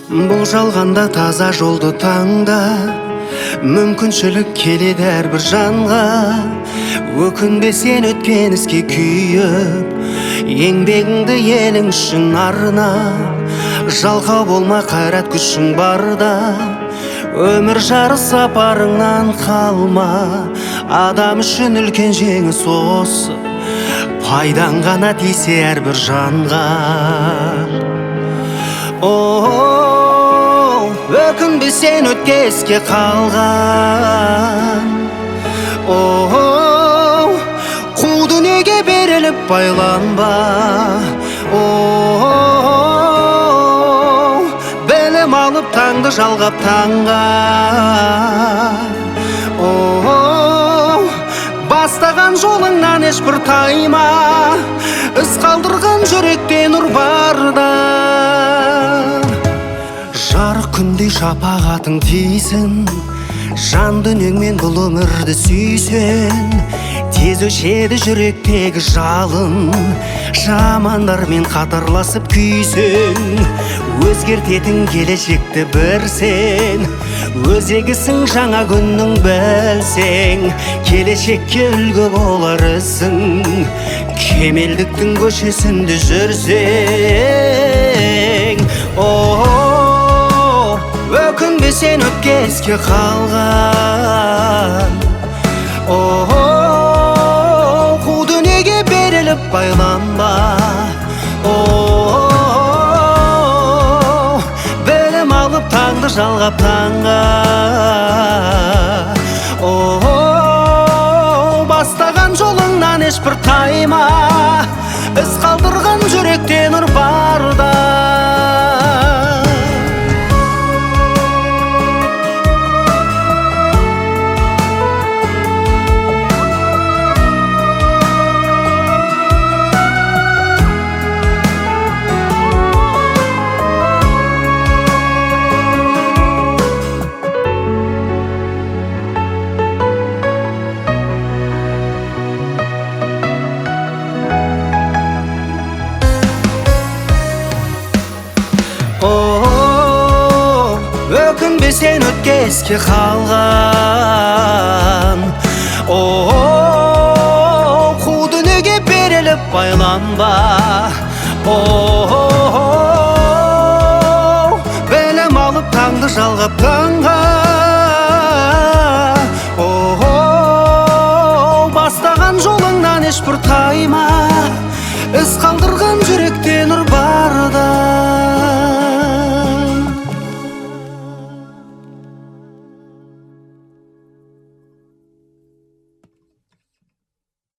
Бұл жалғанда таза жолды таңда, мүмкіншілік келеді әрбір жанға. Өкінбе сен өткен іске күйіп, еңбегіңді елің үшін арна. Жалқау болма, қайрат күшің барда, өмір жарыс сапарыңнан қалма. Адам үшін үлкен жеңіс осы, пайдаң ғана тисе әрбір жанға. Өкінбе сен өткеске қалған. Қу дүниеге беріліп байланба. Білім алып таңды жалғап таңға. Бастаған жолыңнан ешбір тайма, із қалдырған жүректе нұр барда. Жарық күндей шапағатың тисін, жан дүниеңмен бұл өмірді сүйсен. Тез өшеді жүректегі жалын, жамандармен қатарласып күйсен. Өзгертетін келешекті бір сен, өзегісің жаңа күннің білсең. Келешекке үлгі болар ісің, кемелдіктің көшесінде жүрсең. Өкінбе сен өткеске қалған. Қу дүниеге беріліп байланба. Білім алып таңды жалғап таңға. Бастаған жолыңнан ешбір тайма, із қалдырған жүректе нұр барда. Өкінбе сен өткеске қалған. Қу дүниеге беріліп байланба. Білім алып таңды жалғап таңға. Бастаған жолыңнан ешбір тайма,